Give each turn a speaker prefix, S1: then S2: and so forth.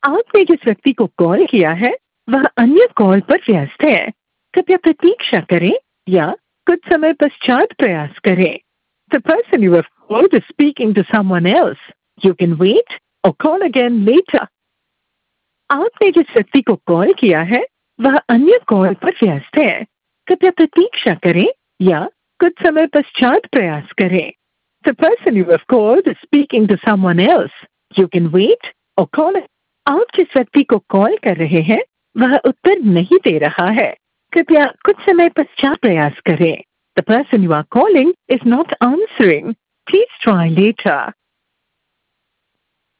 S1: आपने जिस व्यक्ति को कॉल किया है वह अन्य कॉल पर व्यस्त है। कृपया प्रतीक्षा करें या कुछ समय पश्चात प्रयास करें। The person you have called is speaking to someone else. You can wait or call again later. आपने जिस व्यक्ति को कॉल किया है वह अन्य कॉल पर व्यस्त है। कृपया प्रतीक्षा करें या कुछ समय पश्चात प्रयास करें। The person you have called is speaking to someone else. You can wait or call. आप जिस व्यक्ति को कॉल कर रहे हैं वह उत्तर नहीं दे रहा है। कृपया कुछ समय पश्चात प्रयास करें। The person you are calling is not answering. Please try later.